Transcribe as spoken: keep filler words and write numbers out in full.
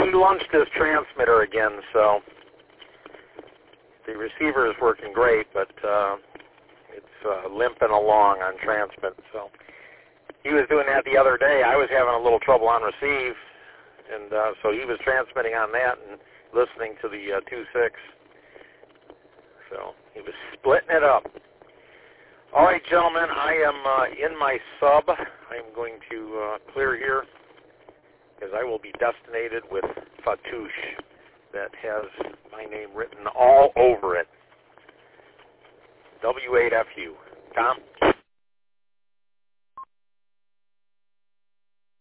he lunched his transmitter again, so the receiver is working great, but uh, it's uh, limping along on transmit. So he was doing that the other day. I was having a little trouble on receive, and uh, so he was transmitting on that and listening to the uh, two six. So he was splitting it up. All right, gentlemen, I am uh, in my sub. I'm going to uh, clear here because I will be destinated with Fatouche that has my name written all over it. W eight F U. Tom?